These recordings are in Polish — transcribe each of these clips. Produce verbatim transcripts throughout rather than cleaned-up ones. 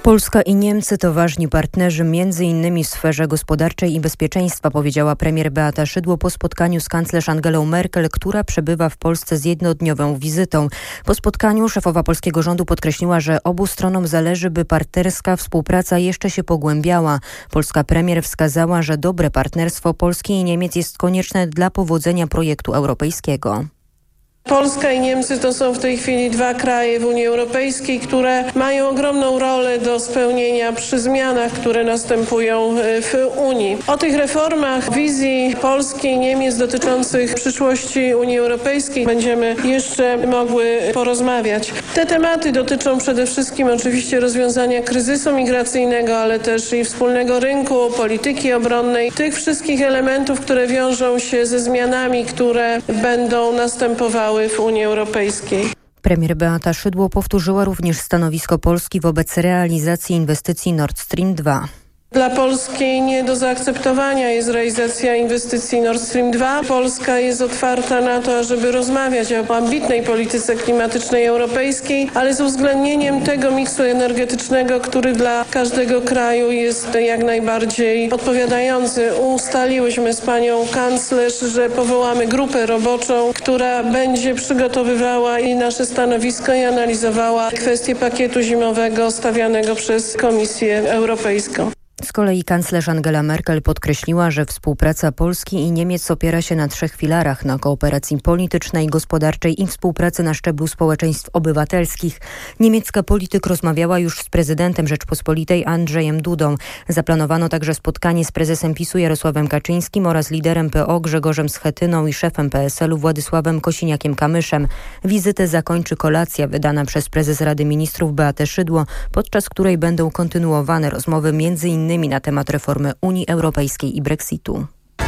Polska i Niemcy to ważni partnerzy, między innymi w sferze gospodarczej i bezpieczeństwa, powiedziała premier Beata Szydło po spotkaniu z kanclerz Angelą Merkel, która przebywa w Polsce z jednodniową wizytą. Po spotkaniu szefowa polskiego rządu podkreśliła, że obu stronom zależy, by partnerska współpraca jeszcze się pogłębiała. Polska premier wskazała, że dobre partnerstwo Polski i Niemiec jest konieczne dla powodzenia projektu europejskiego. Polska i Niemcy to są w tej chwili dwa kraje w Unii Europejskiej, które mają ogromną rolę do spełnienia przy zmianach, które następują w Unii. O tych reformach wizji Polski i Niemiec dotyczących przyszłości Unii Europejskiej będziemy jeszcze mogły porozmawiać. Te tematy dotyczą przede wszystkim oczywiście rozwiązania kryzysu migracyjnego, ale też i wspólnego rynku, polityki obronnej, tych wszystkich elementów, które wiążą się ze zmianami, które będą następowały w Unii Europejskiej. Premier Beata Szydło powtórzyła również stanowisko Polski wobec realizacji inwestycji Nord Stream dwa. Dla Polski nie do zaakceptowania jest realizacja inwestycji Nord Stream dwa. Polska jest otwarta na to, ażeby rozmawiać o ambitnej polityce klimatycznej europejskiej, ale z uwzględnieniem tego miksu energetycznego, który dla każdego kraju jest jak najbardziej odpowiadający. Ustaliłyśmy z panią kanclerz, że powołamy grupę roboczą, która będzie przygotowywała i nasze stanowisko i analizowała kwestię pakietu zimowego stawianego przez Komisję Europejską. Z kolei kanclerz Angela Merkel podkreśliła, że współpraca Polski i Niemiec opiera się na trzech filarach: na kooperacji politycznej, gospodarczej i współpracy na szczeblu społeczeństw obywatelskich. Niemiecka polityk rozmawiała już z prezydentem Rzeczpospolitej Andrzejem Dudą. Zaplanowano także spotkanie z prezesem PiSu Jarosławem Kaczyńskim oraz liderem P O Grzegorzem Schetyną i szefem P S L u Władysławem Kosiniakiem-Kamyszem. Wizytę zakończy kolacja wydana przez prezes Rady Ministrów Beatę Szydło, podczas której będą kontynuowane rozmowy między innymi na temat reformy Unii Europejskiej i Brexitu.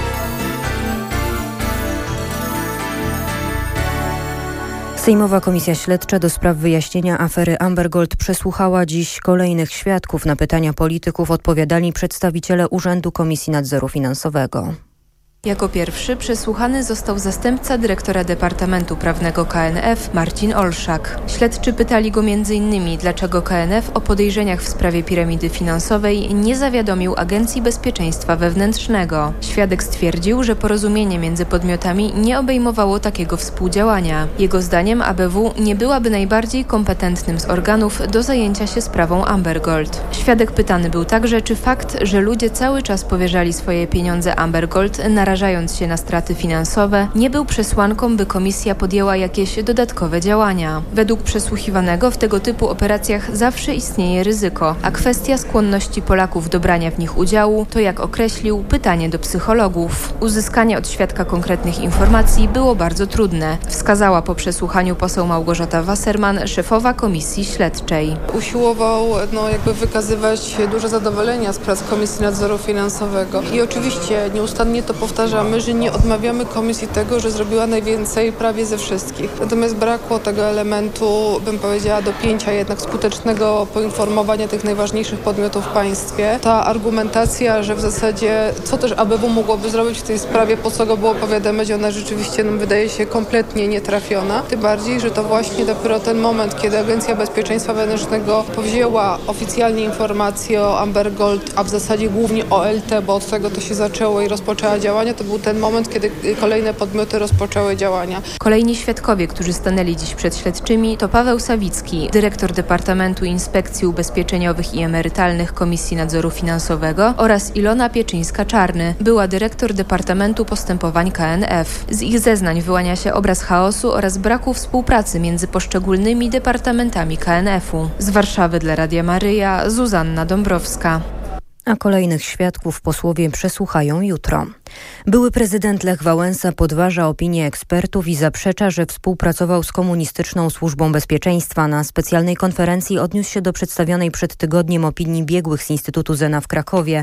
Sejmowa Komisja Śledcza do spraw wyjaśnienia afery Amber Gold przesłuchała dziś kolejnych świadków. Na pytania polityków odpowiadali przedstawiciele Urzędu Komisji Nadzoru Finansowego. Jako pierwszy przesłuchany został zastępca dyrektora Departamentu Prawnego K N F Marcin Olszak. Śledczy pytali go między innymi, dlaczego K N F o podejrzeniach w sprawie piramidy finansowej nie zawiadomił Agencji Bezpieczeństwa Wewnętrznego. Świadek stwierdził, że porozumienie między podmiotami nie obejmowało takiego współdziałania. Jego zdaniem A B W nie byłaby najbardziej kompetentnym z organów do zajęcia się sprawą Amber Gold. Świadek pytany był także, czy fakt, że ludzie cały czas powierzali swoje pieniądze Amber Gold, narażając się na straty finansowe, nie był przesłanką, by komisja podjęła jakieś dodatkowe działania. Według przesłuchiwanego w tego typu operacjach zawsze istnieje ryzyko, a kwestia skłonności Polaków do brania w nich udziału to, jak określił, pytanie do psychologów. Uzyskanie od świadka konkretnych informacji było bardzo trudne, wskazała po przesłuchaniu poseł Małgorzata Wasserman, szefowa Komisji Śledczej. Usiłował no, jakby wykazywać duże zadowolenia z prac Komisji Nadzoru Finansowego i oczywiście nieustannie to powtarzamy, że nie odmawiamy komisji tego, że zrobiła najwięcej prawie ze wszystkich. Natomiast brakło tego elementu, bym powiedziała, dopięcia jednak skutecznego poinformowania tych najważniejszych podmiotów w państwie. Ta argumentacja, że w zasadzie co też A B W mogłoby zrobić w tej sprawie, po co go było powiadamiać, ona rzeczywiście nam wydaje się kompletnie nietrafiona. Tym bardziej, że to właśnie dopiero ten moment, kiedy Agencja Bezpieczeństwa Wewnętrznego powzięła oficjalnie informacje o Amber Gold, a w zasadzie głównie o L T, bo od tego to się zaczęło i rozpoczęła działania, to był ten moment, kiedy kolejne podmioty rozpoczęły działania. Kolejni świadkowie, którzy stanęli dziś przed śledczymi, to Paweł Sawicki, dyrektor Departamentu Inspekcji Ubezpieczeniowych i Emerytalnych Komisji Nadzoru Finansowego, oraz Ilona Pieczyńska-Czarny, była dyrektor Departamentu Postępowań K N F. Z ich zeznań wyłania się obraz chaosu oraz braku współpracy między poszczególnymi departamentami K N F u. Z Warszawy dla Radia Maryja, Zuzanna Dąbrowska. A kolejnych świadków posłowie przesłuchają jutro. Były prezydent Lech Wałęsa podważa opinię ekspertów i zaprzecza, że współpracował z komunistyczną służbą bezpieczeństwa. Na specjalnej konferencji odniósł się do przedstawionej przed tygodniem opinii biegłych z Instytutu Zena w Krakowie.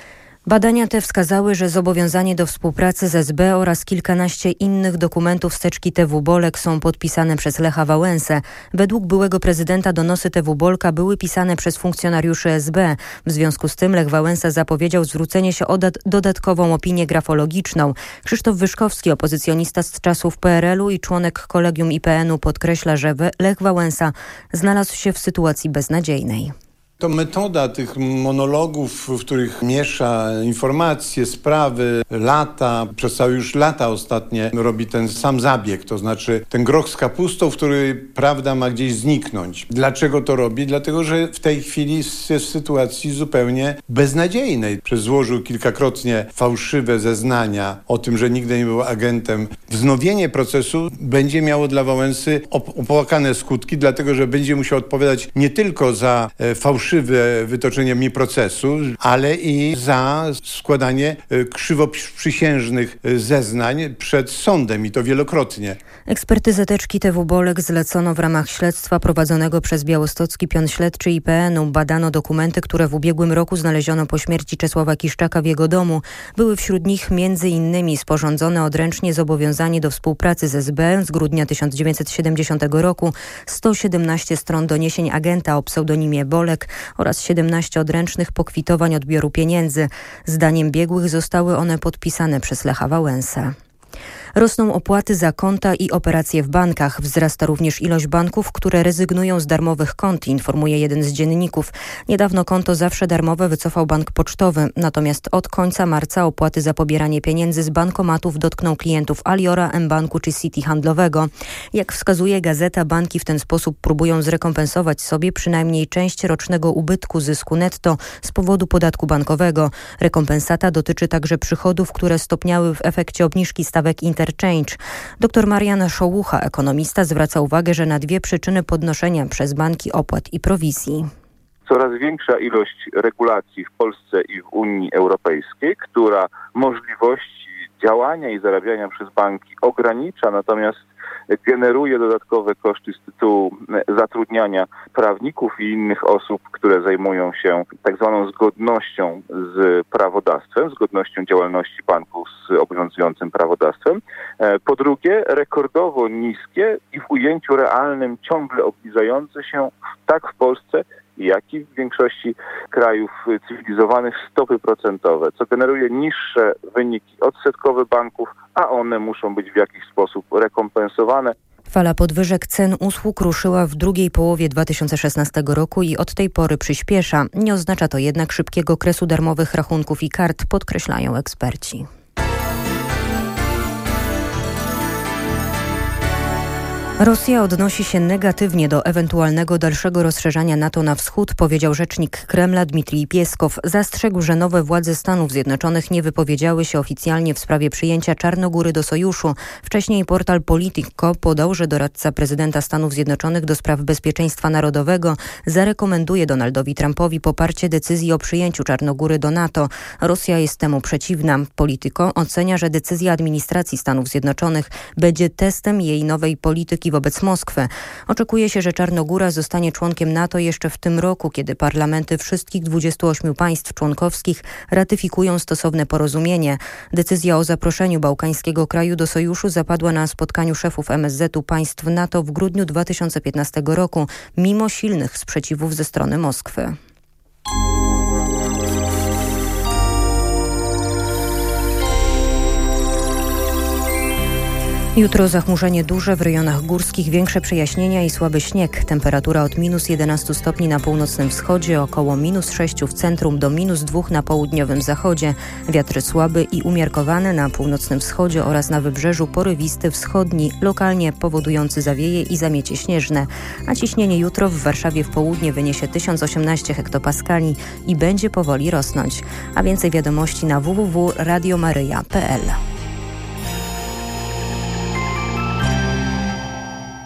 Badania te wskazały, że zobowiązanie do współpracy z S B oraz kilkanaście innych dokumentów z teczki T W Bolek są podpisane przez Lecha Wałęsę. Według byłego prezydenta donosy T W Bolka były pisane przez funkcjonariuszy S B. W związku z tym Lech Wałęsa zapowiedział zwrócenie się o dodatkową opinię grafologiczną. Krzysztof Wyszkowski, opozycjonista z czasów P R L u i członek kolegium I P N u, podkreśla, że Lech Wałęsa znalazł się w sytuacji beznadziejnej. To metoda tych monologów, w których miesza informacje, sprawy, lata, przez całe już lata ostatnie robi ten sam zabieg, to znaczy ten groch z kapustą, w który prawda ma gdzieś zniknąć. Dlaczego to robi? Dlatego, że w tej chwili jest w sytuacji zupełnie beznadziejnej. Złożył kilkakrotnie fałszywe zeznania o tym, że nigdy nie był agentem. Wznowienie procesu będzie miało dla Wałęsy opłakane skutki, dlatego, że będzie musiał odpowiadać nie tylko za fałszywe wytoczenie mi procesu, ale i za składanie krzywoprzysiężnych zeznań przed sądem i to wielokrotnie. Ekspertyzę teczki T W Bolek zlecono w ramach śledztwa prowadzonego przez Białostocki Pion Śledczy I P N u. Badano dokumenty, które w ubiegłym roku znaleziono po śmierci Czesława Kiszczaka w jego domu. Były wśród nich między innymi sporządzone odręcznie zobowiązanie do współpracy z S B z grudnia tysiąc dziewięćset siedemdziesiątego roku, sto siedemnaście stron doniesień agenta o pseudonimie Bolek oraz siedemnaście odręcznych pokwitowań odbioru pieniędzy. Zdaniem biegłych zostały one podpisane przez Lecha Wałęsę. Rosną opłaty za konta i operacje w bankach. Wzrasta również ilość banków, które rezygnują z darmowych kont, informuje jeden z dzienników. Niedawno konto zawsze darmowe wycofał bank pocztowy, natomiast od końca marca opłaty za pobieranie pieniędzy z bankomatów dotkną klientów Aliora, mBanku czy Citi Handlowego. Jak wskazuje gazeta, banki w ten sposób próbują zrekompensować sobie przynajmniej część rocznego ubytku zysku netto z powodu podatku bankowego. Rekompensata dotyczy także przychodów, które stopniały w efekcie obniżki stawek interchange. Doktor Marian Szołucha, ekonomista, zwraca uwagę, że na dwie przyczyny podnoszenia przez banki opłat i prowizji. Coraz większa ilość regulacji w Polsce i w Unii Europejskiej, która możliwości działania i zarabiania przez banki ogranicza, natomiast generuje dodatkowe koszty z tytułu zatrudniania prawników i innych osób, które zajmują się tak zwaną zgodnością z prawodawstwem, zgodnością działalności banków z obowiązującym prawodawstwem. Po drugie, rekordowo niskie i w ujęciu realnym ciągle obniżające się tak w Polsce, jak i w większości krajów cywilizowanych stopy procentowe, co generuje niższe wyniki odsetkowe banków, a one muszą być w jakiś sposób rekompensowane. Fala podwyżek cen usług ruszyła w drugiej połowie dwa tysiące szesnastego roku i od tej pory przyspiesza. Nie oznacza to jednak szybkiego kresu darmowych rachunków i kart, podkreślają eksperci. Rosja odnosi się negatywnie do ewentualnego dalszego rozszerzania NATO na wschód, powiedział rzecznik Kremla Dmitrij Pieskow. Zastrzegł, że nowe władze Stanów Zjednoczonych nie wypowiedziały się oficjalnie w sprawie przyjęcia Czarnogóry do sojuszu. Wcześniej portal Politico podał, że doradca prezydenta Stanów Zjednoczonych do spraw bezpieczeństwa narodowego zarekomenduje Donaldowi Trumpowi poparcie decyzji o przyjęciu Czarnogóry do NATO. Rosja jest temu przeciwna. Politico ocenia, że decyzja administracji Stanów Zjednoczonych będzie testem jej nowej polityki wobec Moskwy. Oczekuje się, że Czarnogóra zostanie członkiem NATO jeszcze w tym roku, kiedy parlamenty wszystkich dwudziestu ośmiu państw członkowskich ratyfikują stosowne porozumienie. Decyzja o zaproszeniu bałkańskiego kraju do sojuszu zapadła na spotkaniu szefów M S Z u państw NATO w grudniu dwa tysiące piętnastego roku, mimo silnych sprzeciwów ze strony Moskwy. Jutro zachmurzenie duże, w rejonach górskich większe przejaśnienia i słaby śnieg. Temperatura od minus jedenastu stopni na północnym wschodzie, około minus sześciu w centrum do minus dwóch na południowym zachodzie. Wiatr słaby i umiarkowany na północnym wschodzie oraz na wybrzeżu porywisty wschodni, lokalnie powodujący zawieje i zamiecie śnieżne. A ciśnienie jutro w Warszawie w południe wyniesie tysiąc osiemnaście hektopaskali i będzie powoli rosnąć. A więcej wiadomości na w w w kropka radio maryja kropka p l.